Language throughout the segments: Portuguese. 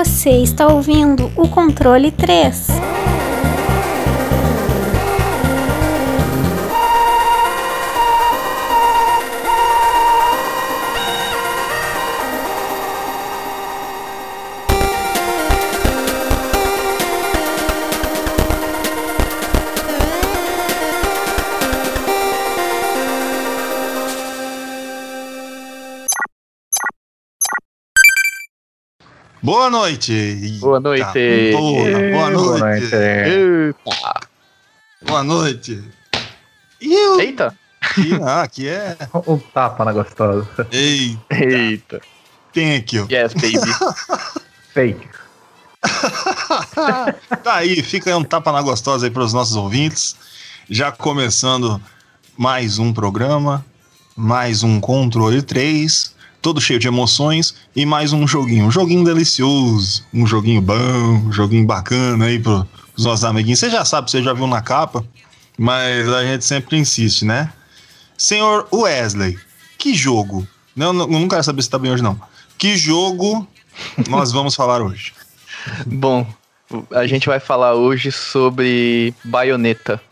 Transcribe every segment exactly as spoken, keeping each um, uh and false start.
Você está ouvindo o Controle três. Boa noite. Boa noite. Eita, porra, boa noite. Boa noite. Eita. Boa noite. E eu... Eita. Aqui, ah, aqui é... Um tapa na gostosa. Eita. Eita. Quem é aqui, ó? Yes, baby. Fake. Tá aí, fica aí um tapa na gostosa aí para os nossos ouvintes. Já começando mais um programa, mais um Controle três... todo cheio de emoções, e mais um joguinho, um joguinho delicioso, um joguinho bom, um joguinho bacana aí pros nossos amiguinhos. Você já sabe, você já viu na capa, mas a gente sempre insiste, né? Senhor Wesley, que jogo? Não, não, não quero saber se tá bem hoje, não. Que jogo nós vamos falar hoje? Bom, a gente vai falar hoje sobre Bayonetta.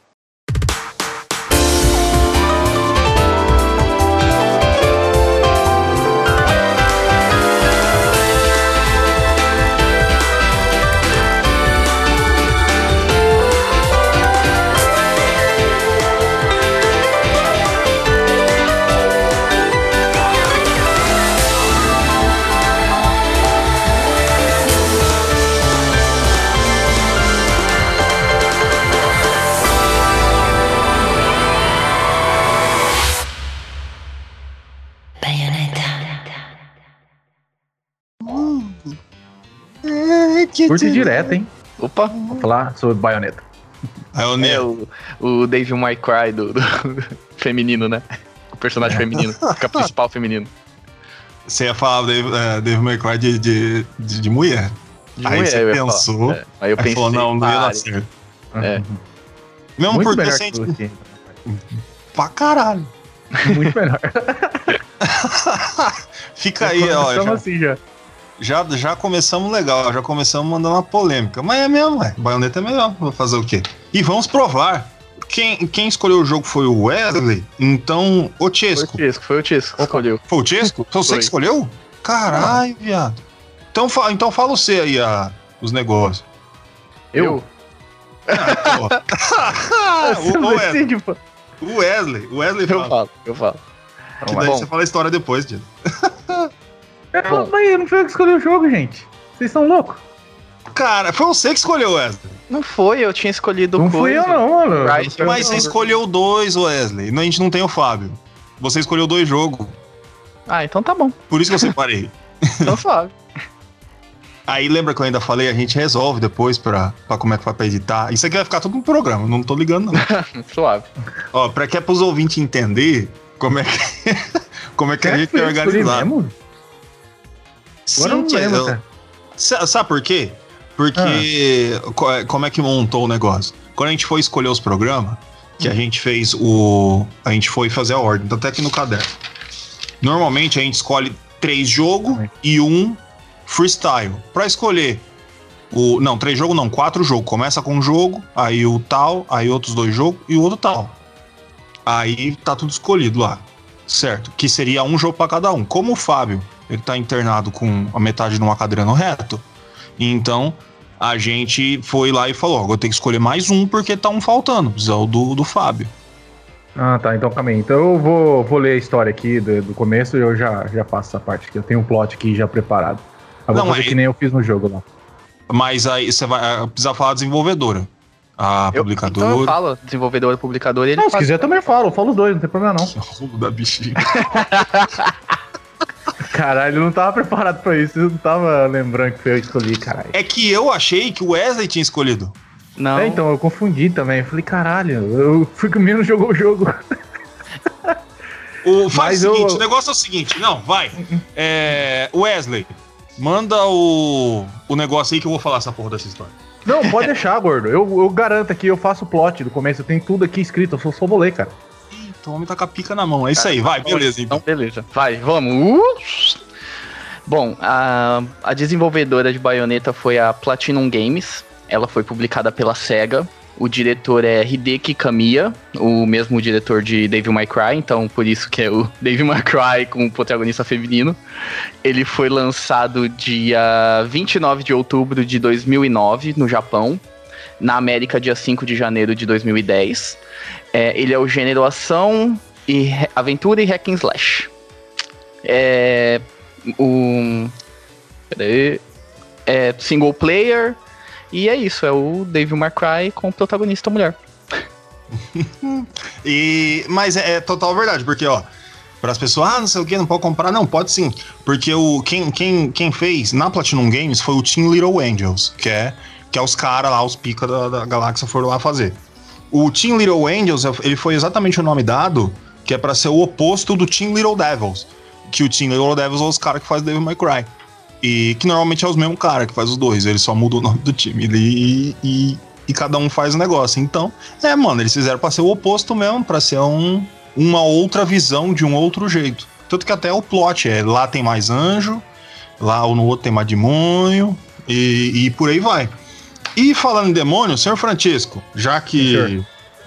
Curte direto, hein? Opa! Vou falar sobre Bayonetta. É o, É o, o Devil May Cry do, do feminino, né? O personagem feminino, o principal feminino. Você ia falar Devil uh, May Cry de, de, de, de mulher. De aí mulher, você eu pensou, é, aí eu aí pensei, falou, não, não ia dar pare. certo. É. Mesmo Muito porque melhor você... que você. Pra caralho. Muito melhor. Fica aí, ó. Estamos Já, assim já. já, já começamos legal, já começamos mandando uma polêmica. Mas é mesmo, ué. Bayonetta é melhor. Vou fazer o quê? E vamos provar. Quem, quem escolheu o jogo foi o Wesley. Então, o Foi Chesco. o Tisco, foi o Tisco que escolheu. Foi o Chesco? Foi você Foi. que escolheu? Caralho, viado. Então, fa- então fala você aí a, os negócios. Eu? Ah, Você o, o Wesley. decide, pô. O Wesley. O Wesley Eu fala. falo, eu falo. Que daí Bom. você fala a história depois, Diego. É, Bom. mas não foi eu que escolhi o jogo, gente. Vocês são loucos? Cara, foi você que escolheu, Wesley. Não foi, eu tinha escolhido Não fui coisa. eu não, mano. Rise Eu- Mas você escolheu dois, Wesley. A gente não tem o Fábio. Você escolheu dois jogos. Ah, então tá bom. Por isso que eu separei. Então suave. Aí lembra que eu ainda falei, a gente resolve depois pra, pra como é que vai pra editar. Isso aqui vai ficar tudo no programa, não tô ligando não. Suave. Ó, pra que é pros ouvintes entender como é que, como é que a gente Foi é eu que escolhi organizado. mesmo? Agora eu não Sim, lembro, eu- cara. Sa- Sabe por quê? Porque co- é- como é que montou o negócio? Quando a gente foi escolher os programas, que a gente fez o... A gente foi fazer a ordem, tá até aqui no caderno. Normalmente a gente escolhe três jogos e um freestyle. Pra escolher o... Não, três jogos não, quatro jogos. Começa com um jogo, aí o tal, aí outros dois jogos e o outro tal. Aí tá tudo escolhido lá, certo? Que seria um jogo pra cada um. Como o Fábio, ele tá internado com a metade de uma cadeira no reto, então a gente foi lá e falou, ó, vou ter que escolher mais um porque tá um faltando, é o do, do Fábio. Ah, tá. Então calma aí. Então eu vou, vou ler a história aqui do, do começo e eu já, já faço essa parte aqui. Eu tenho um plot aqui já preparado. Eu vou Não, fazer é- que nem eu fiz no jogo lá. Mas aí você vai ah, precisar falar da desenvolvedora. A Eu, publicadora. então eu falo, desenvolvedor e publicador, e ele Não, se faz. quiser eu também falo. Eu falo os dois, não tem problema não. Roubo da bexiga. Caralho, eu não tava preparado pra isso. Eu não tava lembrando que foi eu que escolhi, caralho. É que eu achei que o Wesley tinha escolhido. Não, É, então, eu confundi também. Eu falei, caralho, eu fui que o menino jogou o jogo. O, faz Mas o seguinte, eu- o negócio é o seguinte, não, vai. É, Wesley, manda o, o negócio aí que eu vou falar essa porra dessa história. Não, pode deixar, gordo. Eu, eu garanto aqui, eu faço o plot do começo. Eu tenho tudo aqui escrito, eu só, só vou ler, cara. Então o homem tá com a pica na mão, é isso aí, vai, beleza então. então beleza. Vai, vamos. Uh! Bom, a, a desenvolvedora de Bayonetta foi a Platinum Games. Ela foi publicada pela SEGA. O diretor é Hideki Kamiya, o mesmo diretor de Devil May Cry, então por isso que é o Devil May Cry com o protagonista feminino. Ele foi lançado dia vinte e nove de outubro de dois mil e nove no Japão, na América dia cinco de janeiro de dois mil e dez. É, ele é o gênero ação, e aventura e hack and slash. É, um, peraí, é single player... E é isso, é o Devil May Cry com o protagonista mulher. e, mas é, é total verdade, porque, ó, para as pessoas, ah, não sei o que, não pode comprar. Não, pode sim. Porque o, quem, quem, quem fez na Platinum Games foi o Team Little Angels, que é, que é os caras lá, os pica da, da galáxia foram lá fazer. O Team Little Angels, ele foi exatamente o nome dado, que é para ser o oposto do Team Little Devils. Que o Team Little Devils é os caras que fazem Devil May Cry. E que normalmente é os mesmos caras que faz os dois, eles só mudam o nome do time e, e, e cada um faz o negócio. Então, é, mano, eles fizeram pra ser o oposto mesmo, pra ser um, uma outra visão de um outro jeito. Tanto que até o plot é, lá tem mais anjo, lá no outro tem mais demônio, e, e por aí vai. E falando em demônio, senhor Francisco, já que,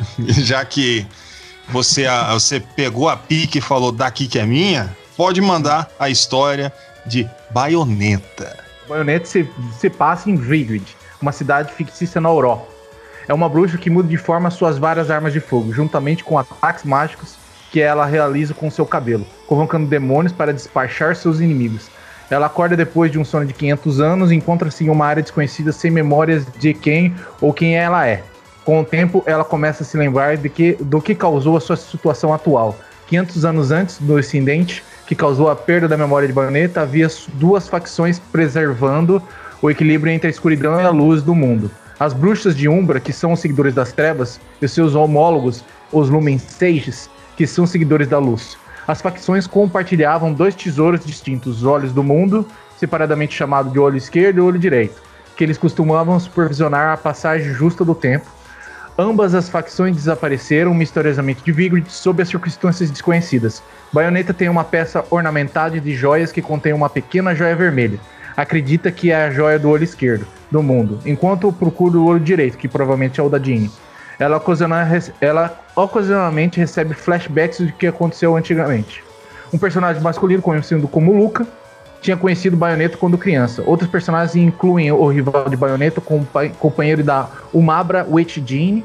já que você, a, você pegou a pique e falou daqui que é minha, pode mandar a história de Bayonetta. Bayonetta se, se passa em Vigrid, uma cidade fictícia na Europa. É uma bruxa que muda de forma suas várias armas de fogo, juntamente com ataques mágicos que ela realiza com seu cabelo, convocando demônios para despachar seus inimigos. Ela acorda depois de um sono de quinhentos anos e encontra-se em uma área desconhecida sem memórias de quem ou quem ela é. Com o tempo, ela começa a se lembrar de que, do que causou a sua situação atual. quinhentos anos antes do incidente que causou a perda da memória de Bayonetta, havia duas facções preservando o equilíbrio entre a escuridão e a luz do mundo. As bruxas de Umbra, que são os seguidores das trevas, e seus homólogos, os Lumen Sages, que são seguidores da luz. As facções compartilhavam dois tesouros distintos, os olhos do mundo, separadamente chamado de olho esquerdo e olho direito, que eles costumavam supervisionar a passagem justa do tempo. Ambas as facções desapareceram misteriosamente de Vigrid sob as circunstâncias desconhecidas. Bayonetta tem uma peça ornamentada de joias que contém uma pequena joia vermelha. Acredita que é a joia do olho esquerdo do mundo, enquanto procura o olho direito, que provavelmente é o da Jeanne. Ela, ocasiona, ela ocasionalmente recebe flashbacks do que aconteceu antigamente. Um personagem masculino, conhecido como Luca, tinha conhecido Bayonetta quando criança. Outros personagens incluem o rival de Bayonetta, companheiro da Umabra Witch Jeanne,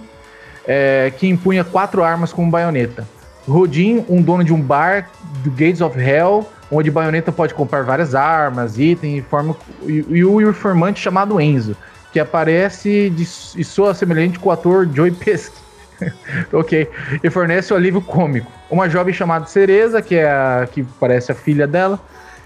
é, que impunha quatro armas como Bayonetta. Rodin, um dono de um bar do Gates of Hell, onde Bayonetta pode comprar várias armas, itens, e, forma, e, e o informante chamado Enzo, que aparece de, e soa semelhante com o ator Joey Pesci. Ok. E fornece o alívio cômico. Uma jovem chamada Cereza, que, é a, que parece a filha dela.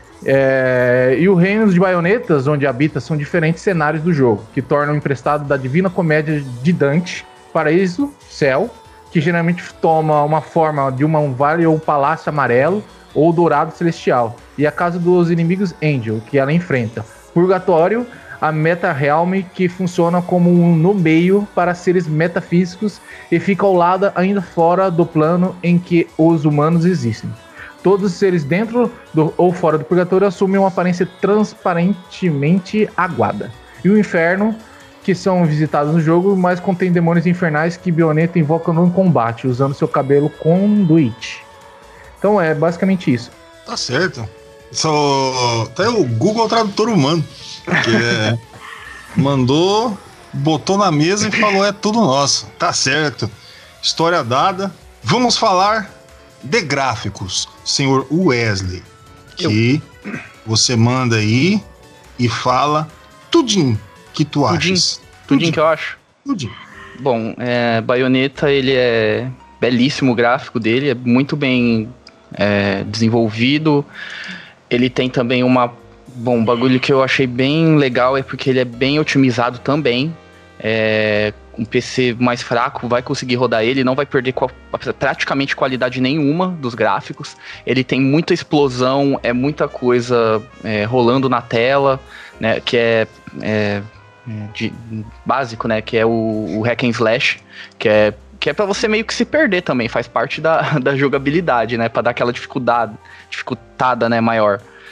É, e o reino de Baionetas, onde habita, são diferentes cenários do jogo, que tornam emprestado da Divina Comédia de Dante, Paraíso, Céu, que geralmente toma uma forma de uma, um vale ou um palácio amarelo ou dourado celestial, e a casa dos inimigos Angel, que ela enfrenta. Purgatório, a Meta Realm, que funciona como um no meio para seres metafísicos e fica ao lado ainda fora do plano em que os humanos existem. Todos os seres dentro do, ou fora do purgatório assumem uma aparência transparentemente aguada. E o inferno, que são visitados no jogo, mas contém demônios infernais que Bayonetta invoca no combate, usando seu cabelo conduite. Então é basicamente isso. Tá certo. Só até o Google Tradutor humano. Que é, mandou, botou na mesa e falou: é tudo nosso. Tá certo. História dada. Vamos falar de gráficos, senhor Wesley, que eu. Você manda aí e fala tudinho que tu tudinho. achas. Tudinho, tudinho que eu acho. Tudinho. Bom, é, Bayonetta, ele é belíssimo, o gráfico dele é muito bem é, desenvolvido. Ele tem também uma... Bom, um bagulho que eu achei bem legal é porque ele é bem otimizado também. É, um P C mais fraco vai conseguir rodar ele, não vai perder qual, praticamente qualidade nenhuma dos gráficos. Ele tem muita explosão, é muita coisa é, rolando na tela, né, que é, é de, básico, né, que é o, o hack and slash, que é, que é pra você meio que se perder também, faz parte da, da jogabilidade, né, pra dar aquela dificuldade, dificultada, né, maior.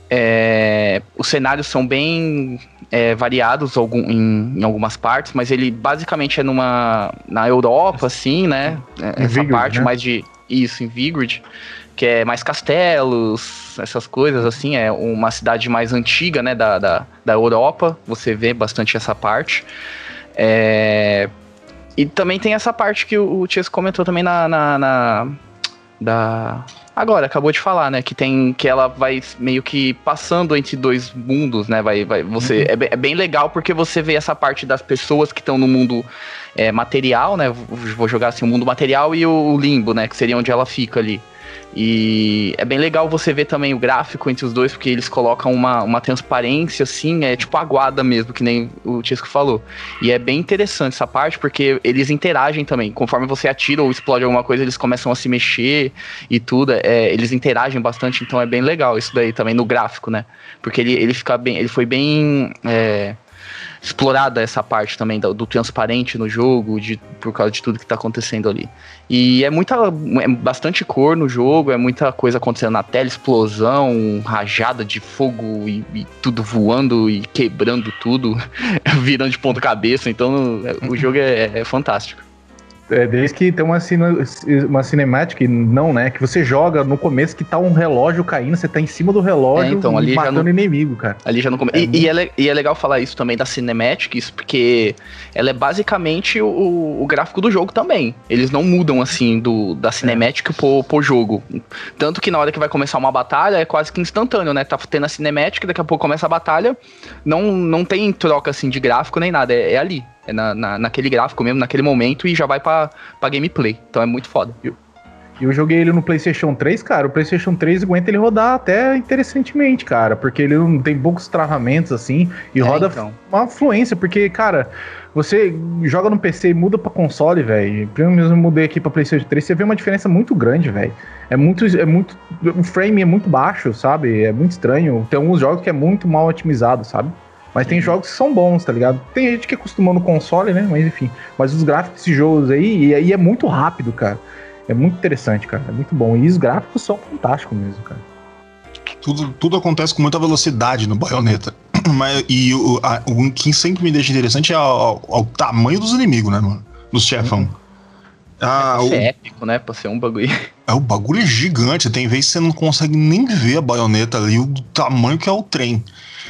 É, os cenários são bem é, variados algum, em, em algumas partes, mas ele basicamente é numa na Europa, assim, né? Essa Vigrid, parte né? mais de... Isso, em Vigrid, que é mais castelos, essas coisas, assim. É uma cidade mais antiga, né? Da, da, da Europa. Você vê bastante essa parte. É, e também tem essa parte que o, o Chesco comentou também na... na, na da... Agora, acabou de falar, né? Que tem que ela vai meio que passando entre dois mundos, né? Vai, vai, você, uhum. é, é bem legal porque você vê essa parte das pessoas que estão no mundo é, material, né? Vou jogar assim, o mundo material e o limbo, né? Que seria onde ela fica ali. E é bem legal você ver também o gráfico entre os dois, porque eles colocam uma, uma transparência, assim, é tipo aguada mesmo, que nem o Chesco falou. E é bem interessante essa parte, porque eles interagem também. Conforme você atira ou explode alguma coisa, eles começam a se mexer e tudo. É, eles interagem bastante, então é bem legal isso daí também no gráfico, né? Porque ele, ele fica bem. Ele foi bem. É, explorada essa parte também do, do transparente no jogo, de, por causa de tudo que tá acontecendo ali. E é muita, é bastante cor no jogo, é muita coisa acontecendo na tela, explosão, rajada de fogo e, e tudo voando e quebrando tudo, virando de ponta cabeça, então o jogo é, é fantástico. É, desde que tem uma, cine, uma cinemática, não, né? Que você joga no começo que tá um relógio caindo, você tá em cima do relógio é, então, ali matando já não, inimigo, cara. Ali já não come... é, e, muito... e, é, e é legal falar isso também da cinematics, porque ela é basicamente o, o gráfico do jogo também. Eles não mudam, assim, do, da cinematic é. pro, pro jogo. Tanto que na hora que vai começar uma batalha, é quase que instantâneo, né? Tá tendo a cinematic, daqui a pouco começa a batalha, não, não tem troca, assim, de gráfico nem nada, é, é ali. É na, na, naquele gráfico mesmo, naquele momento, e já vai pra, pra gameplay. Então é muito foda. Eu, eu joguei ele no PlayStation três, cara. O PlayStation três aguenta ele rodar até interessantemente, cara. Porque ele não tem poucos travamentos, assim. E é, roda então. Uma fluência. Porque, cara, você joga no P C e muda pra console, velho. Eu mesmo mudei aqui pra PlayStation três. Você vê uma diferença muito grande, velho. É muito, é muito... O frame é muito baixo, sabe? É muito estranho. Tem alguns jogos que é muito mal otimizado, sabe? Mas tem jogos que são bons, tá ligado? Tem gente que acostumou no console, né? Mas enfim. Mas os gráficos desses jogos aí, e aí é muito rápido, cara. É muito interessante, cara. É muito bom. E os gráficos são fantásticos mesmo, cara. Tudo, tudo acontece com muita velocidade no Bayonetta. Mas, e o, a, o que sempre me deixa interessante é o, o tamanho dos inimigos, né, mano? Dos chefão. Uhum. Ah, é, o, é épico, né? Pra ser um bagulho. É, o bagulho é gigante. Tem vezes que você não consegue nem ver a Bayonetta ali, o tamanho que é o trem.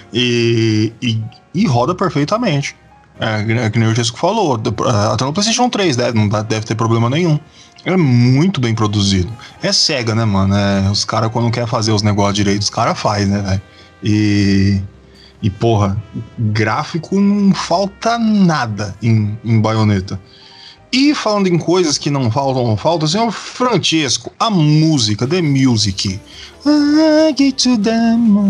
E, e, e roda perfeitamente. É, é que nem o Chesco falou, até no PlayStation três deve, não deve ter problema nenhum. É muito bem produzido. É cega, né, mano? É, os caras, quando quer fazer os negócios direito, os caras fazem, né, velho? E, e, porra, gráfico não falta nada em, em Bayonetta. E falando em coisas que não faltam, não faltam, senhor Francesco, a música, the music. I get to the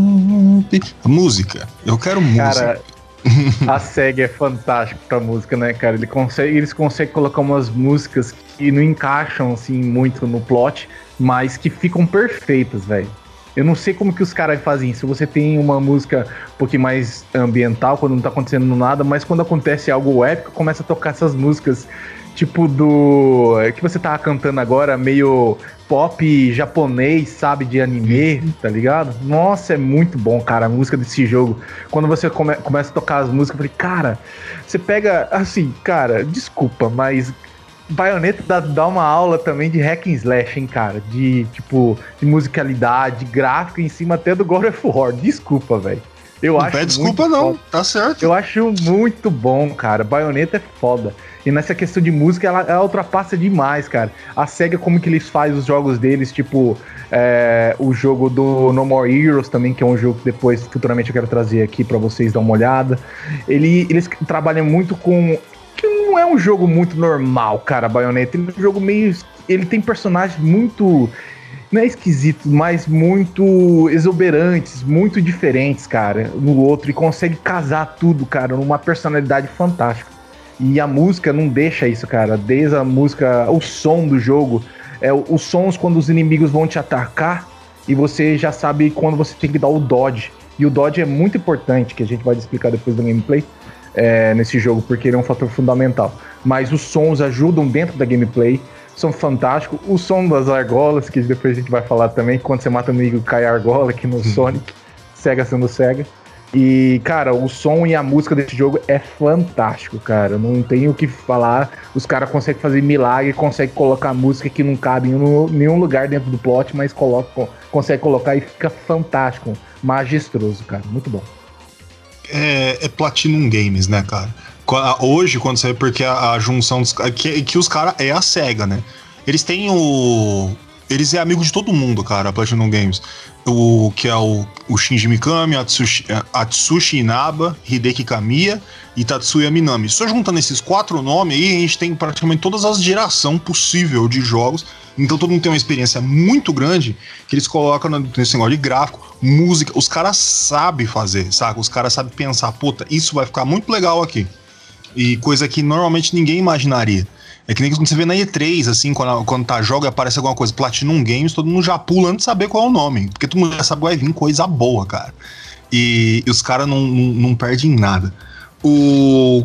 a música. Eu quero música. Cara, a SEGA é fantástica pra música, né, cara? Ele consegue, eles conseguem colocar umas músicas que não encaixam, assim, muito no plot, mas que ficam perfeitas, velho. Eu não sei como que os caras fazem isso. Você tem uma música um pouquinho mais ambiental, quando não tá acontecendo nada, mas quando acontece algo épico, começa a tocar essas músicas tipo do... que você tava cantando agora, meio pop japonês, sabe, de anime, tá ligado? Nossa, é muito bom, cara, a música desse jogo. Quando você come, começa a tocar as músicas, eu falei, cara, você pega, assim, cara, desculpa, mas Bayonetta dá, dá uma aula também de hack and slash, hein, cara, de, tipo, de musicalidade, gráfico, em cima até do God of War, desculpa, velho. Eu não acho pede desculpa não, foda. Tá certo. Eu acho muito bom, cara. Bayonetta é foda. E nessa questão de música, ela, ela ultrapassa demais, cara. A SEGA, como que eles fazem os jogos deles, tipo, é, o jogo do No More Heroes também, que é um jogo que depois, futuramente, eu quero trazer aqui pra vocês dar uma olhada. Ele, eles trabalham muito com... que não é um jogo muito normal, cara, Bayonetta. Ele é um jogo meio... Ele tem personagens muito... não é esquisito, mas muito exuberantes, muito diferentes, cara, no outro, e consegue casar tudo, cara, numa personalidade fantástica. E a música não deixa isso, cara, desde a música, o som do jogo, é, os sons quando os inimigos vão te atacar, e você já sabe quando você tem que dar o dodge, e o dodge é muito importante, que a gente vai explicar depois do gameplay, é, nesse jogo, porque ele é um fator fundamental. Mas os sons ajudam dentro da gameplay, são fantásticos. O som das argolas, que depois a gente vai falar também, que quando você mata o inimigo cai a argola aqui no Sonic. Sega sendo Sega. E, cara, o som e a música desse jogo é fantástico, cara. Não tenho o que falar. Os caras conseguem fazer milagre, conseguem colocar música que não cabe em nenhum lugar dentro do plot, mas coloca, consegue colocar e fica fantástico. Majestoso, cara. Muito bom. É, é Platinum Games, né, cara? Hoje, quando você vê, porque a, a junção dos que, que os caras é a SEGA, né? Eles têm o... Eles é amigo de todo mundo, cara, a Platinum Games. O que é o, o Shinji Mikami, Atsushi, Atsushi Inaba, Hideki Kamiya e Tatsuya Minami. Só juntando esses quatro nomes aí, a gente tem praticamente todas as gerações possível de jogos. Então todo mundo tem uma experiência muito grande que eles colocam nesse negócio de gráfico, música. Os caras sabem fazer, sabe? Os caras sabem pensar, puta, isso vai ficar muito legal aqui. E coisa que normalmente ninguém imaginaria. É que nem quando você vê na E três, assim, quando, quando tá jogo e aparece alguma coisa, Platinum Games, todo mundo já pula antes de saber qual é o nome. Porque todo mundo já sabe que vai vir coisa boa, cara. E, e os caras não, não, não perdem nada. O...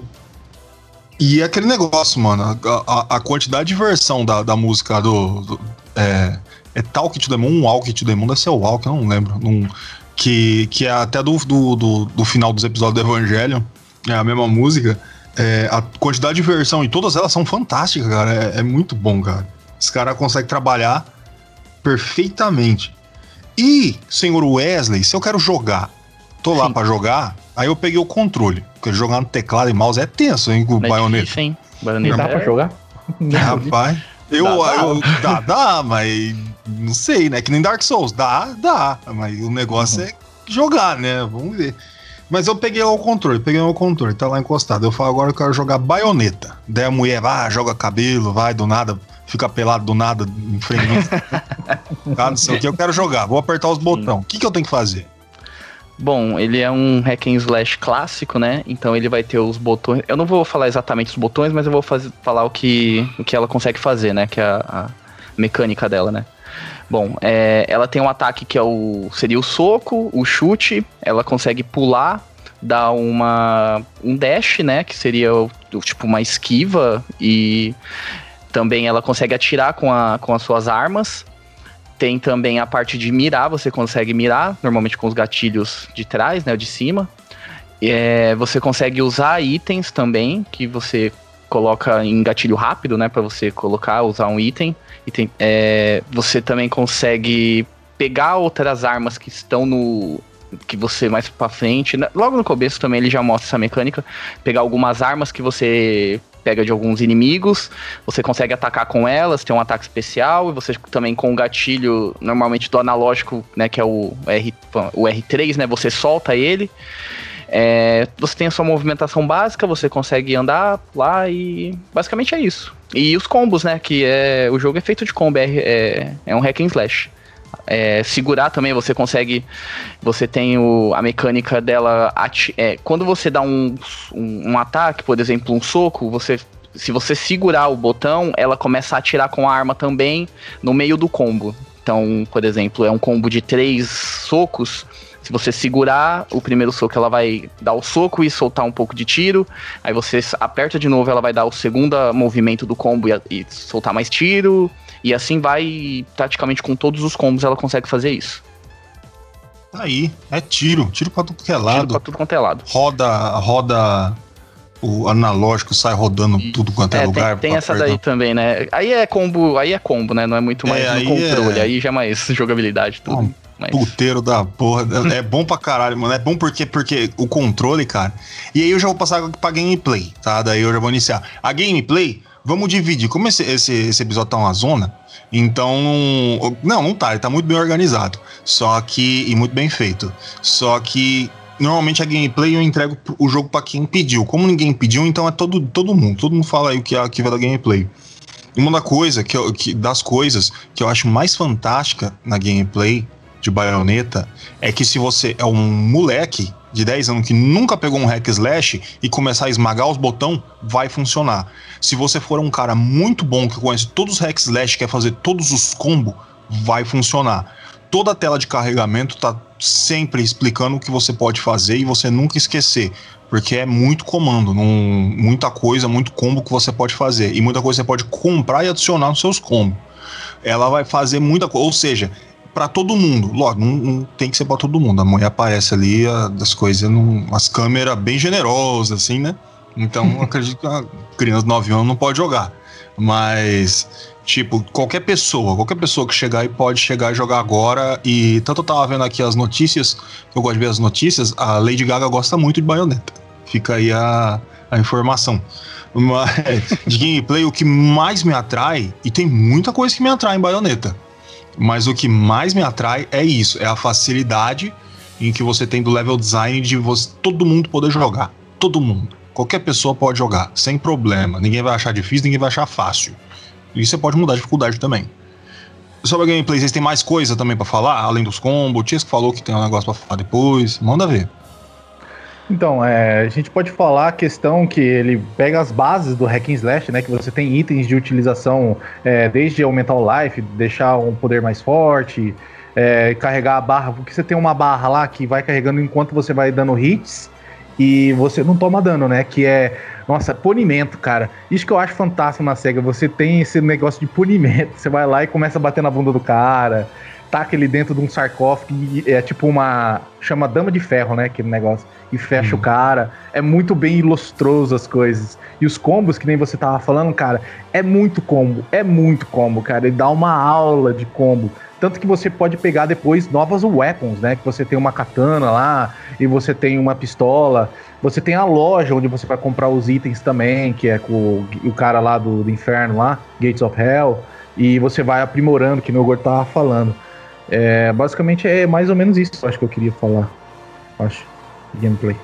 E é aquele negócio, mano, a, a, a quantidade de versão da, da música do... do é, é Talk to the Moon, Walk to the Moon, deve ser o Walk, eu não lembro. Não, que, que é até do, do, do, do final dos episódios do Evangelion, é a mesma música. É, a quantidade de versão e todas elas são fantásticas, cara. É, é muito bom, cara. Esse cara consegue trabalhar perfeitamente. E, senhor Wesley, se eu quero jogar, tô lá Sim. pra jogar, aí eu peguei o controle. Porque jogar no teclado e mouse é tenso, hein, com o Bayonetta. Sim, Bayonetta. Dá pra jogar? Rapaz, eu, dá, eu, dá, dá, mas não sei, né? Que nem Dark Souls. Dá, dá. Mas o negócio uhum. é jogar, né? Vamos ver. Mas eu peguei lá o controle, peguei o controle, tá lá encostado. Eu falo, agora eu quero jogar Bayonetta. Daí a mulher vai, joga cabelo, vai do nada, fica pelado do nada, em frente. Ah, não sei o que, eu quero jogar, vou apertar os botões. O que, que eu tenho que fazer? Bom, ele é um hack and slash clássico, né? Então ele vai ter os botões. Eu não vou falar exatamente os botões, mas eu vou fazer, falar o que, o que ela consegue fazer, né? Que é a, a mecânica dela, né? Bom, é, ela tem um ataque que é o, seria o soco, o chute, ela consegue pular, dar uma, um dash, né, que seria o, tipo uma esquiva, e também ela consegue atirar com, a, com as suas armas. Tem também a parte de mirar, você consegue mirar, normalmente com os gatilhos de trás, né, de cima. É, você consegue usar itens também, que você coloca em gatilho rápido, né, para você colocar, usar um item. E tem, é, você também consegue pegar outras armas que estão no... que você mais pra frente... Logo no começo também ele já mostra essa mecânica. Pegar algumas armas que você pega de alguns inimigos. Você consegue atacar com elas, tem um ataque especial. E você também com o gatilho, normalmente do analógico, né, que é o, R, o R três, né, você solta ele. É, você tem a sua movimentação básica, você consegue andar lá e basicamente é isso. E os combos, né, que é, o jogo é feito de combo, é, é, é um hack and slash. É, segurar também, você consegue, você tem o, a mecânica dela, ati, é, quando você dá um, um, um ataque, por exemplo, um soco, você, se você segurar o botão, ela começa a atirar com a arma também no meio do combo. Então, por exemplo, é um combo de três socos. Se você segurar o primeiro soco, ela vai dar o soco e soltar um pouco de tiro. Aí você aperta de novo, ela vai dar o segundo movimento do combo e, e soltar mais tiro. E assim vai, praticamente com todos os combos ela consegue fazer isso. Aí, é tiro. Tiro pra tudo que é lado. Tiro pra tudo quanto é lado. Roda, roda o analógico, sai rodando e, tudo quanto é, é lugar. Tem, tem essa daí também, né? Aí é combo, aí é combo, né? Não é muito mais é, no controle. É... Aí já é mais jogabilidade tudo. Bom, mas... Puteiro da porra. É bom pra caralho, mano. É bom porque, porque o controle, cara... E aí eu já vou passar pra gameplay, tá? Daí eu já vou iniciar. A gameplay, vamos dividir. Como esse, esse, esse episódio tá uma zona, então... Não, não tá. Ele tá muito bem organizado. Só que... E muito bem feito. Só que... Normalmente a gameplay eu entrego o jogo pra quem pediu. Como ninguém pediu, então é todo, todo mundo. Todo mundo fala aí o que é que vai da gameplay. Uma da coisa que, eu, que das coisas que eu acho mais fantástica na gameplay de Bayonetta é que se você é um moleque de dez anos que nunca pegou um hack slash e começar a esmagar os botões, vai funcionar. Se você for um cara muito bom que conhece todos os hack slash, quer fazer todos os combos, vai funcionar. Toda a tela de carregamento tá sempre explicando o que você pode fazer e você nunca esquecer, porque é muito comando, num, muita coisa, muito combo que você pode fazer e muita coisa você pode comprar e adicionar nos seus combos. Ela vai fazer muita coisa, ou seja, pra todo mundo. Logo, não, não tem que ser pra todo mundo. A mulher aparece ali, a, as coisas, num, as câmeras bem generosas, assim, né? Então, eu acredito que a criança de nove anos não pode jogar. Mas, tipo, qualquer pessoa, qualquer pessoa que chegar aí pode chegar e jogar agora. E tanto eu tava vendo aqui as notícias, que eu gosto de ver as notícias, a Lady Gaga gosta muito de Bayonetta. Fica aí a, a informação. Mas, de gameplay, o que mais me atrai, e tem muita coisa que me atrai em Bayonetta, mas o que mais me atrai é isso, é a facilidade em que você tem do level design de você, todo mundo poder jogar. Todo mundo. Qualquer pessoa pode jogar, sem problema. Ninguém vai achar difícil, ninguém vai achar fácil. E você pode mudar a dificuldade também. Sobre a gameplay, vocês têm mais coisa também pra falar? Além dos combos, o Tiesco falou que tem um negócio pra falar depois. Manda ver. Então, é, a gente pode falar a questão que ele pega as bases do hack and slash, né? Que você tem itens de utilização, é, desde aumentar o life, deixar um poder mais forte, é, carregar a barra, porque você tem uma barra lá que vai carregando enquanto você vai dando hits, e você não toma dano, né? Que é, nossa, punimento, cara. Isso que eu acho fantástico na SEGA. Você tem esse negócio de punimento. Você vai lá e começa a bater na bunda do cara, taca ele dentro de um sarcófago, e é tipo uma... chama dama de ferro, né? Aquele negócio. E fecha hum. o cara. É muito bem ilustroso as coisas. E os combos, que nem você tava falando, cara, é muito combo. É muito combo, cara. Ele dá uma aula de combo. Tanto que você pode pegar depois novas weapons, né? Que você tem uma katana lá, e você tem uma pistola. Você tem a loja onde você vai comprar os itens também, que é com o, o cara lá do, do inferno lá, Gates of Hell. E você vai aprimorando, que o meu gordo tava falando. É, basicamente é mais ou menos isso, eu acho que eu queria falar. Acho. Gameplay.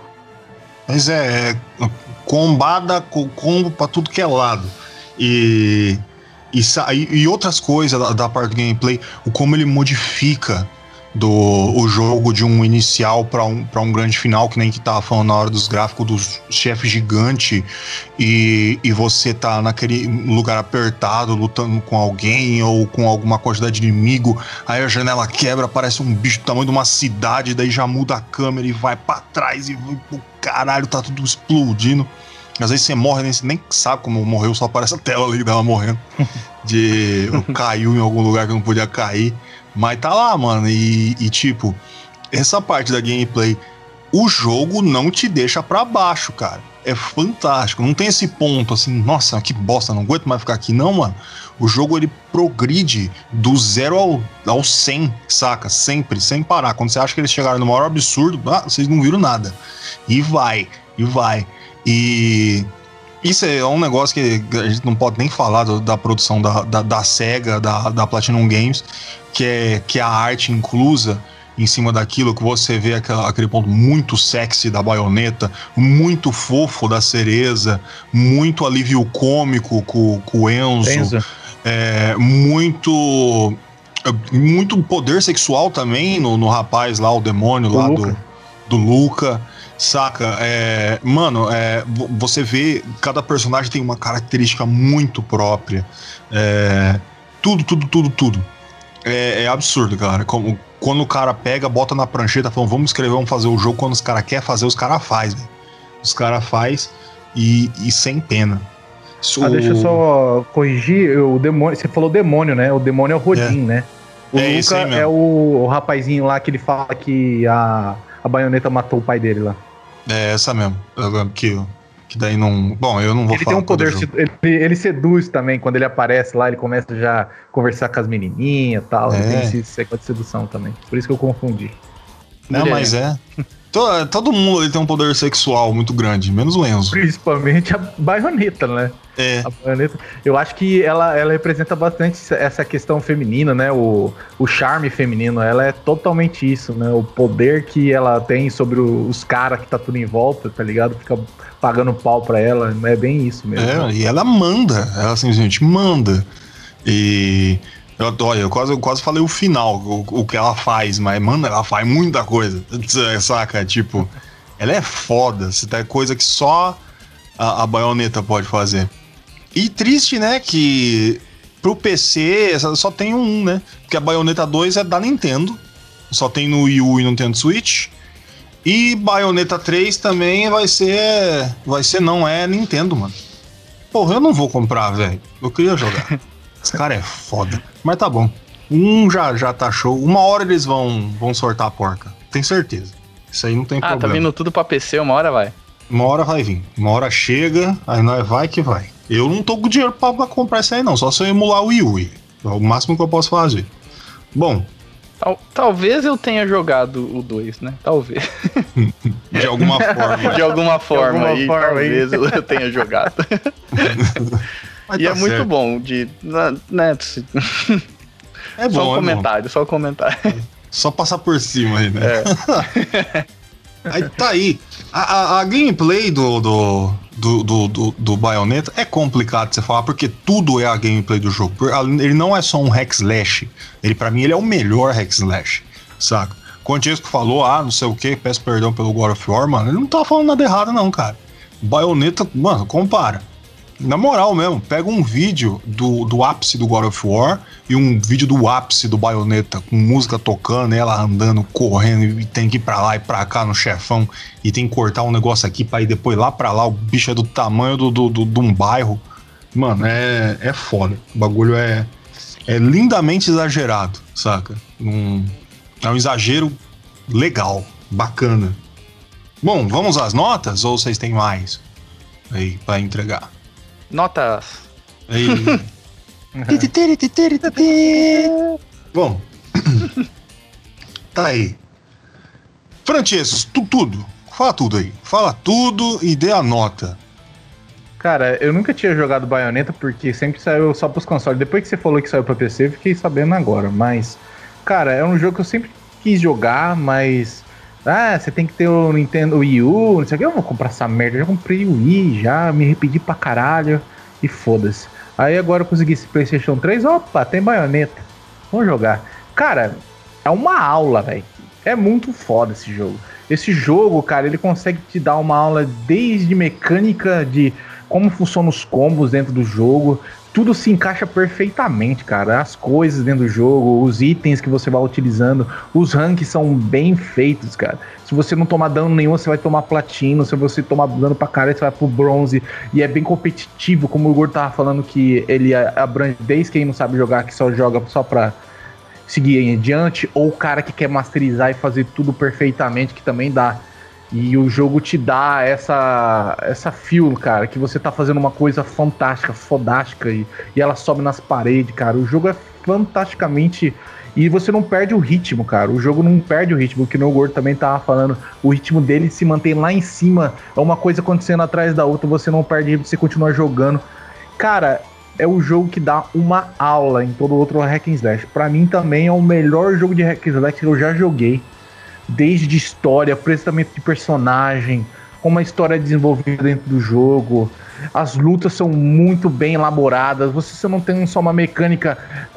Mas é, é combada com combo pra tudo que é lado. E... E, e outras coisas da, da parte do gameplay, o como ele modifica do, o jogo de um inicial para um, pra um grande final, que nem que tava falando na hora dos gráficos dos chefes gigantes, e, e você tá naquele lugar apertado, lutando com alguém ou com alguma quantidade de inimigo, aí a janela quebra, parece um bicho do tamanho de uma cidade, daí já muda a câmera e vai para trás e o caralho, tá tudo explodindo. Às vezes você morre, nem, você nem sabe como morreu, só aparece a tela ali que tava morrendo. De caiu em algum lugar que não podia cair. Mas tá lá, mano. E, e tipo, essa parte da gameplay, o jogo não te deixa pra baixo, cara. É fantástico. Não tem esse ponto assim, nossa, que bosta, não aguento mais ficar aqui. Não, mano. O jogo ele progride do zero ao, ao cem, saca? Sempre, sem parar. Quando você acha que eles chegaram no maior absurdo, ah, vocês não viram nada. E vai, e vai. E isso é um negócio que a gente não pode nem falar do, da produção da, da, da SEGA, da, da Platinum Games, que é, que é a arte inclusa em cima daquilo, que você vê aquela, aquele ponto muito sexy da Bayonetta, muito fofo da Cereza, muito alívio cômico com, com o Enzo, Enzo. É, muito, muito poder sexual também no, no rapaz lá, o demônio o lá Luca. do, do Luca. Saca? É, mano, é, você vê, cada personagem tem uma característica muito própria. É, tudo, tudo, tudo, tudo. É, é absurdo, cara. Como, quando o cara pega, bota na prancheta, falando, vamos escrever, vamos fazer o jogo. Quando os caras querem fazer, os caras fazem, velho. Os caras fazem e, e sem pena. So... Ah, deixa eu só corrigir. O demônio, você falou demônio, né? O demônio é o Rodin, é. né? O é Luca é o, o rapazinho lá que ele fala que a, a Bayonetta matou o pai dele lá. É essa mesmo, que, que daí não... Bom, eu não vou ele falar. Ele tem um poder, ele, ele seduz também, quando ele aparece lá, ele começa já a conversar com as menininhas e tal, é. Tem esse sequência de sedução também, por isso que eu confundi. Não, Mulher. mas é... Todo, todo mundo ele tem um poder sexual muito grande, menos o Enzo. Principalmente a Bayonetta, né? É. A Bayonetta, eu acho que ela, ela representa bastante essa questão feminina, né? O, o charme feminino, ela é totalmente isso, né? O poder que ela tem sobre o, os caras que tá tudo em volta, tá ligado? Fica pagando pau pra ela, é bem isso mesmo. É, né? E ela manda, ela simplesmente manda. E... Eu, olha, eu quase, eu quase falei o final, o, o que ela faz, mas, mano, ela faz muita coisa, saca? Tipo, ela é foda, você tá coisa que só a, a Bayonetta pode fazer. E triste, né, que pro P C só tem um, né? Porque a Bayonetta dois é da Nintendo, só tem no Wii U e no Nintendo Switch. E Bayonetta três também vai ser, vai ser, não é Nintendo, mano. Porra, eu não vou comprar, velho, eu queria jogar. Esse cara é foda. Mas tá bom. Um já, já tá show. Uma hora eles vão, vão sortar a porca. Tem certeza. Isso aí não tem ah, problema. Ah, tá vindo tudo pra P C, uma hora vai. Uma hora vai vir. Uma hora chega, aí nós vai que vai. Eu não tô com dinheiro pra, pra comprar isso aí não. Só se eu emular o Wii U. É o máximo que eu posso fazer. Bom... Tal, talvez eu tenha jogado o dois, né? Talvez. De alguma forma. De alguma forma, De alguma aí, forma talvez aí. eu tenha jogado. Mas e tá é muito certo. bom de... Né, É bom, só um é comentário, só um comentário. bom. Só passar por cima aí, né? É. Aí tá aí. A, a, a gameplay do, do, do, do, do, do Bayonetta é complicado de você falar, porque tudo é a gameplay do jogo. Ele não é só um hack slash. Ele, pra mim, ele é o melhor hack slash, saca? Quando o Chesco falou, ah, não sei o que, peço perdão pelo God of War, mano, ele não tá falando nada errado não, cara. Bayonetta, mano, compara. Na moral mesmo, pega um vídeo do, do ápice do God of War e um vídeo do ápice do Bayonetta, com música tocando, ela andando, correndo, e tem que ir pra lá e pra cá no chefão, e tem que cortar um negócio aqui pra ir depois lá pra lá, o bicho é do tamanho do, do, do, de um bairro. Mano, é, é foda. O bagulho é, é lindamente exagerado, saca? Um, é um exagero legal, bacana. Bom, vamos às notas ou vocês têm mais aí pra entregar? Notas. Aí. Bom, tá aí. Francesco, tu, tudo. Fala tudo aí. Fala tudo e dê a nota. Cara, eu nunca tinha jogado Bayonetta porque sempre saiu só pros consoles. Depois que você falou que saiu pra P C, eu fiquei sabendo agora. Mas, cara, é um jogo que eu sempre quis jogar, mas... Ah, você tem que ter o Nintendo Wii U, não sei o que. Eu vou comprar essa merda. Eu já comprei o Wii, já me arrependi pra caralho. E foda-se. Aí agora eu consegui esse PlayStation três. Opa, tem Bayonetta. Vamos jogar. Cara, é uma aula, velho. É muito foda esse jogo. Esse jogo, cara, ele consegue te dar uma aula desde mecânica de como funcionam os combos dentro do jogo. Tudo se encaixa perfeitamente, cara. As coisas dentro do jogo, os itens que você vai utilizando, os ranks são bem feitos, cara. Se você não tomar dano nenhum, você vai tomar platino. Se você tomar dano pra caralho, você vai pro bronze. E é bem competitivo, como o Gordo tava falando, que ele abrange desde quem não sabe jogar, que só joga só pra seguir em adiante, ou o cara que quer masterizar e fazer tudo perfeitamente, que também dá. E o jogo te dá essa, essa feel, cara, que você tá fazendo uma coisa fantástica, fodástica, e, e ela sobe nas paredes, cara. O jogo é fantasticamente... E você não perde o ritmo, cara. O jogo não perde o ritmo, que o Gordo também tava falando. O ritmo dele se mantém lá em cima. É uma coisa acontecendo atrás da outra, você não perde ritmo, você continua jogando. Cara, é o jogo que dá uma aula em todo outro hack and slash. Pra mim também é o melhor jogo de hack and slash que eu já joguei. Desde história, prestamento de personagem, como a história é desenvolvida dentro do jogo. As lutas são muito bem elaboradas. Você, você não tem só uma mecânica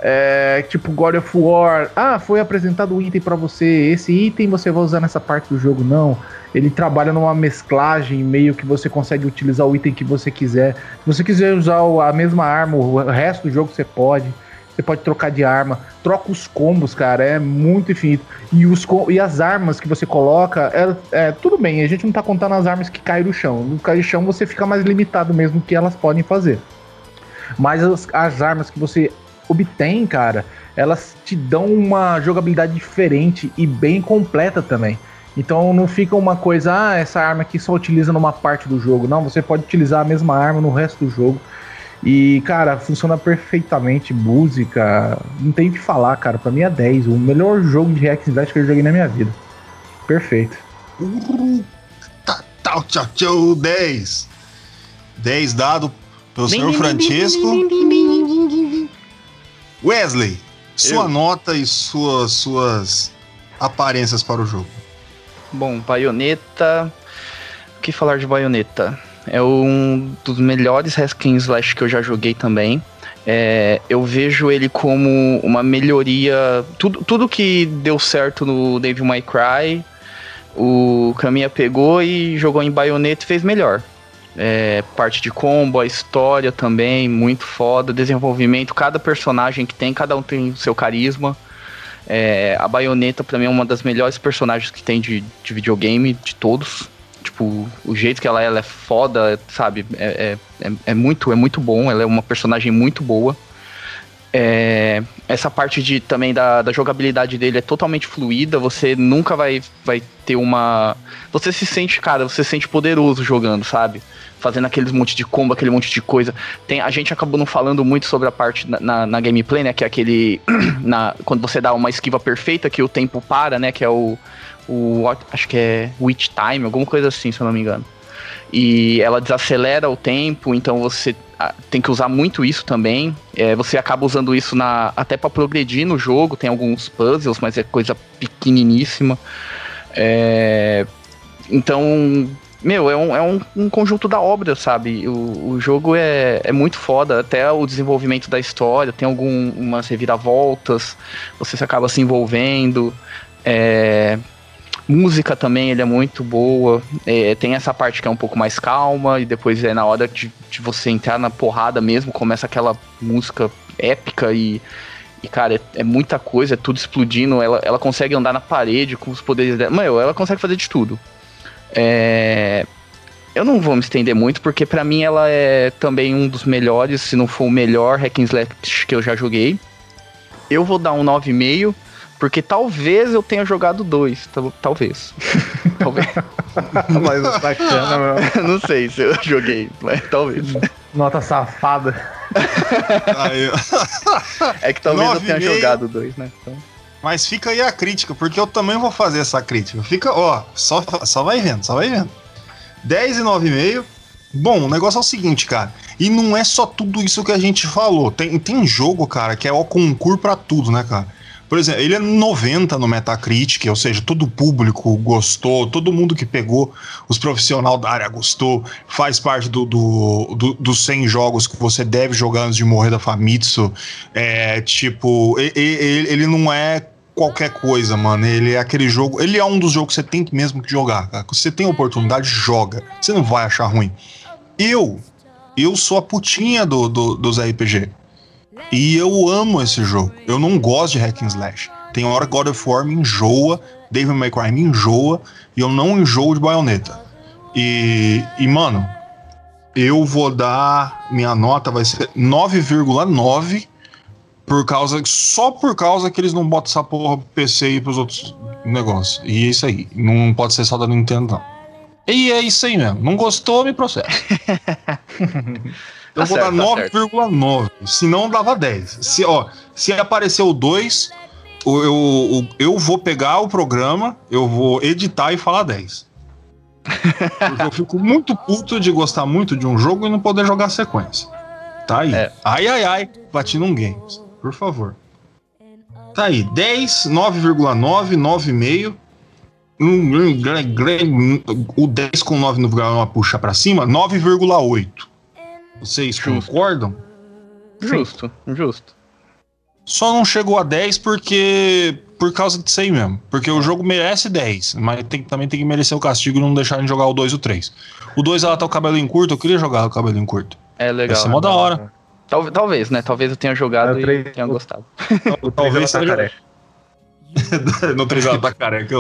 é, tipo God of War. Ah, foi apresentado um item pra você. Esse item você vai usar nessa parte do jogo. Não. Ele trabalha numa mesclagem, meio que você consegue utilizar o item que você quiser. Se você quiser usar a mesma arma, o resto do jogo você pode. Você pode trocar de arma, troca os combos, cara, é muito infinito. E, os, e as armas que você coloca, é, é, tudo bem, a gente não tá contando as armas que caem no chão. No cair no chão você fica mais limitado mesmo que elas podem fazer. Mas as, as armas que você obtém, cara, elas te dão uma jogabilidade diferente e bem completa também. Então não fica uma coisa, ah, essa arma aqui só utiliza numa parte do jogo. Não, você pode utilizar a mesma arma no resto do jogo. E, cara, funciona perfeitamente, música, não tem o que falar, cara, pra mim é dez, o melhor jogo de hack and slash que eu joguei na minha vida. Perfeito. Uh, tá, tá, tchau, tchau, dez. dez dado pelo senhor Francesco. Wesley, sua Eu. nota e suas, suas aparências para o jogo. Bom, Bayonetta... O que falar de Bayonetta? É um dos melhores hack and slash que eu já joguei também. É, eu vejo ele como uma melhoria... Tudo, tudo que deu certo no Devil May Cry, o Kamiya pegou e jogou em Bayonetta e fez melhor. É, parte de combo, a história também, muito foda. Desenvolvimento, cada personagem que tem, cada um tem o seu carisma. É, a Bayonetta, pra mim, é uma das melhores personagens que tem de, de videogame, de todos. Tipo, o jeito que ela é, ela é foda, sabe? É, é, é, é, muito, é muito bom, ela é uma personagem muito boa. É, essa parte de, também da, da jogabilidade dele é totalmente fluida, você nunca vai, vai ter uma... Você se sente, cara, você se sente poderoso jogando, sabe? Fazendo aqueles monte de combo, aquele monte de coisa. Tem, a gente acabou não falando muito sobre a parte na, na, na gameplay, né? Que é aquele... na, quando você dá uma esquiva perfeita, que o tempo para, né? Que é o... o acho que é Witch Time, alguma coisa assim, se eu não me engano. E ela desacelera o tempo, então você tem que usar muito isso também. É, você acaba usando isso na, até para progredir no jogo. Tem alguns puzzles, mas é coisa pequeniníssima. É, então, meu, é, um, é um, um conjunto da obra, sabe? O, o jogo é, é muito foda. Até o desenvolvimento da história, tem algumas reviravoltas, você acaba se envolvendo. É... Música também, ele é muito boa. É, tem essa parte que é um pouco mais calma, e depois é na hora de, de você entrar na porrada mesmo, começa aquela música épica e, e cara, é, é muita coisa, é tudo explodindo. Ela, ela consegue andar na parede com os poderes dela. Meu, ela consegue fazer de tudo. É, eu não vou me estender muito, porque pra mim ela é também um dos melhores, se não for o melhor hack and slash que eu já joguei. Eu vou dar um nove vírgula cinco. Porque talvez eu tenha jogado dois. Talvez. Talvez. Mas bacana, meu. Não sei se eu joguei, mas talvez. Nota safada. Aí, é que talvez eu tenha meio, jogado dois, né? Então... Mas fica aí a crítica, porque eu também vou fazer essa crítica. Fica, ó, só, só vai vendo, só vai vendo. dez e nove vírgula cinco. Bom, o negócio é o seguinte, cara. E não é só tudo isso que a gente falou. Tem, tem jogo, cara, que é o concurso pra tudo, né, cara? Por exemplo, ele é noventa no Metacritic, ou seja, todo o público gostou, todo mundo que pegou, os profissionais da área gostou, faz parte do, do, do, dos cem jogos que você deve jogar antes de morrer da Famitsu. É, tipo, ele, ele não é qualquer coisa, mano. Ele é aquele jogo, ele é um dos jogos que você tem que mesmo que jogar, cara. Se você tem a oportunidade, joga. Você não vai achar ruim. Eu, eu sou a putinha do, do, dos R P G. E eu amo esse jogo. Eu não gosto de hack and slash. Tem hora que God of War me enjoa, Devil May Cry me enjoa, e eu não enjoo de Bayonetta. E, e mano, eu vou dar... Minha nota vai ser nove vírgula nove, por causa, só por causa que eles não botam essa porra pro P C e pros outros negócios. E é isso aí. Não pode ser só da Nintendo, não. E é isso aí mesmo. Não gostou, me processa. Eu Tá vou certo, dar nove vírgula nove, tá se não dava dez. Se, ó, se aparecer o dois, eu, eu, eu vou pegar o programa, eu vou editar e falar dez. Porque eu fico muito puto de gostar muito de um jogo e não poder jogar sequência. Tá aí. É. Ai, ai, ai, Platinum Games, por favor. Tá aí, dez, nove vírgula nove, nove vírgula cinco. O dez com nove vírgula nove puxa pra cima, nove vírgula oito. Vocês Justo. concordam? Justo, justo. Só não chegou a dez porque... Por causa disso aí mesmo. Porque o jogo merece dez, mas tem, também tem que merecer o castigo e não deixar de jogar o dois e o três. O dois ela tá o cabelinho curto, eu queria jogar o cabelinho curto. É legal. Vai ser mó da hora. Tal, talvez, né? Talvez eu tenha jogado é, e tenha gostado. Talvez seja careca. No três ela tá careca.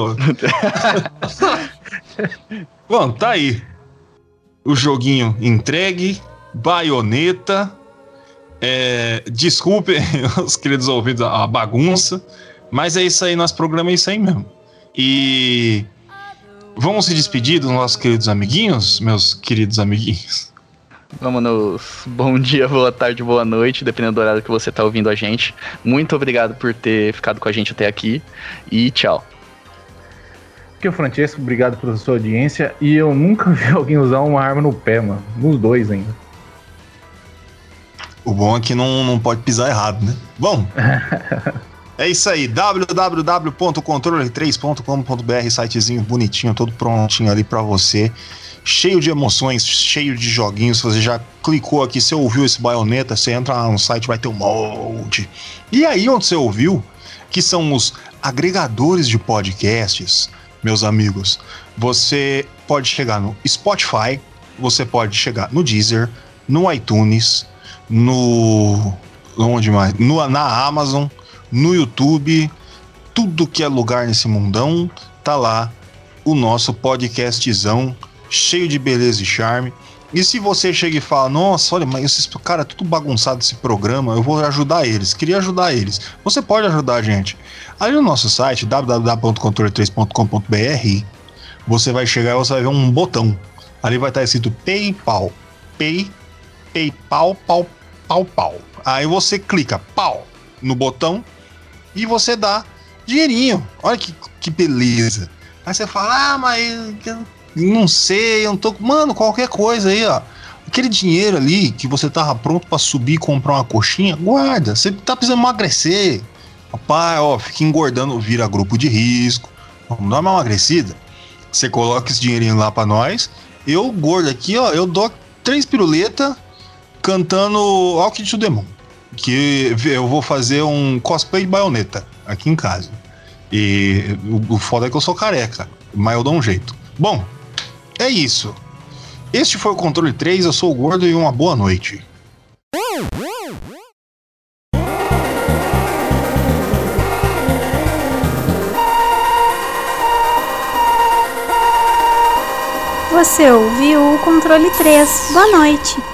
Bom, tá aí. O joguinho entregue. Bayonetta. É, desculpem os queridos ouvintes a bagunça, mas é isso aí, nosso programa é isso aí mesmo. E vamos se despedir dos nossos queridos amiguinhos, meus queridos amiguinhos. Vamos nos bom dia, boa tarde, boa noite, dependendo do horário que você tá ouvindo a gente. Muito obrigado por ter ficado com a gente até aqui e tchau. Aqui é o Francesco, obrigado pela sua audiência. E eu nunca vi alguém usar uma arma no pé, mano. Nos dois ainda. O bom é que não, não pode pisar errado, né? Bom, é isso aí. w w w ponto controle três ponto com ponto b r, sitezinho bonitinho, todo prontinho ali pra você. Cheio de emoções, cheio de joguinhos. Você já clicou aqui, você ouviu esse Bayonetta, você entra lá no site, vai ter um monte. E aí onde você ouviu, que são os agregadores de podcasts, meus amigos, você pode chegar no Spotify, você pode chegar no Deezer, no iTunes, no... onde mais? No, na Amazon, no YouTube, tudo que é lugar nesse mundão, tá lá o nosso podcastzão, cheio de beleza e charme. E se você chega e fala, nossa, olha, mas esses cara, é tudo bagunçado esse programa, eu vou ajudar eles, queria ajudar eles. Você pode ajudar a gente. Ali no nosso site, w w w ponto controle três ponto com ponto b r, você vai chegar e você vai ver um botão. Ali vai estar escrito PayPal. Pay, PayPal, pau, pau, pau. Aí você clica, pau, no botão e você dá dinheirinho. Olha que, que beleza. Aí você fala, ah, mas... não sei, eu não tô... Mano, qualquer coisa aí, ó. Aquele dinheiro ali que você tava pronto pra subir e comprar uma coxinha, guarda. Você tá precisando emagrecer. Papai, ó, fica engordando, vira grupo de risco. Vamos dar uma emagrecida. Você coloca esse dinheirinho lá pra nós. Eu, gordo aqui, ó, eu dou três piruletas cantando Walk to the Moon. Que eu vou fazer um cosplay de baioneta aqui em casa. E o, o foda é que eu sou careca, mas eu dou um jeito. Bom, é isso. Este foi o Controle três, eu sou o Gordo e uma boa noite. Você ouviu o Controle três. Boa noite.